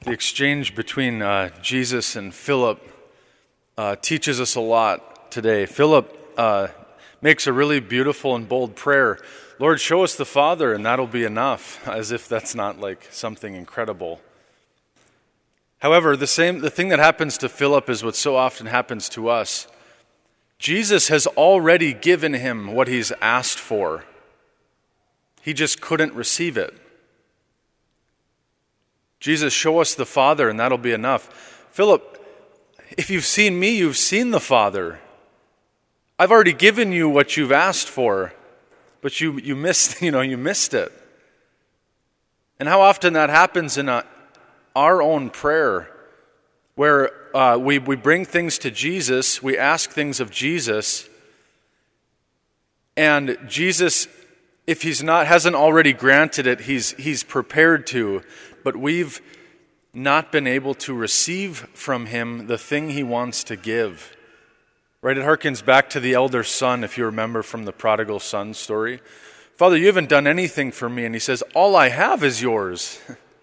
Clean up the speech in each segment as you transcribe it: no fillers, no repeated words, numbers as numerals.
The exchange between Jesus and Philip teaches us a lot today. Philip makes a really beautiful and bold prayer. Lord, show us the Father, and that'll be enough, as if that's not like something incredible. However, the thing that happens to Philip is what so often happens to us. Jesus has already given him what he's asked for. He just couldn't receive it. Jesus, show us the Father, and that'll be enough. Philip, if you've seen me, you've seen the Father. I've already given you what you've asked for, but you missed, you missed it. And how often that happens in our own prayer, where we bring things to Jesus, we ask things of Jesus, and Jesus, if hasn't already granted it, he's prepared to, but we've not been able to receive from him the thing he wants to give. Right? It harkens back to the elder son, if you remember from the prodigal son story. Father, you haven't done anything for me. And he says, all I have is yours.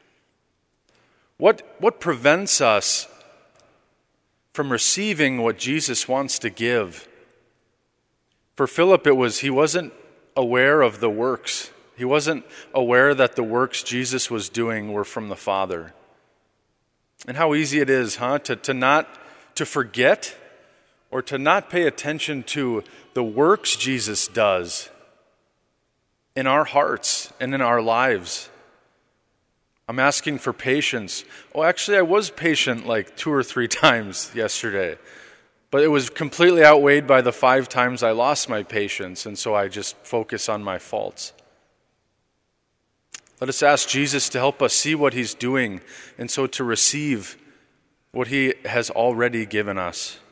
What prevents us from receiving what Jesus wants to give? For Philip, he wasn't aware of the works. He wasn't aware that the works Jesus was doing were from the Father. And how easy it is, to forget or to not pay attention to the works Jesus does in our hearts and in our lives. I'm asking for patience. Oh, actually, I was patient like 2 or 3 times yesterday, but it was completely outweighed by the 5 times I lost my patience, and so I just focus on my faults. Let us ask Jesus to help us see what he's doing, and so to receive what he has already given us.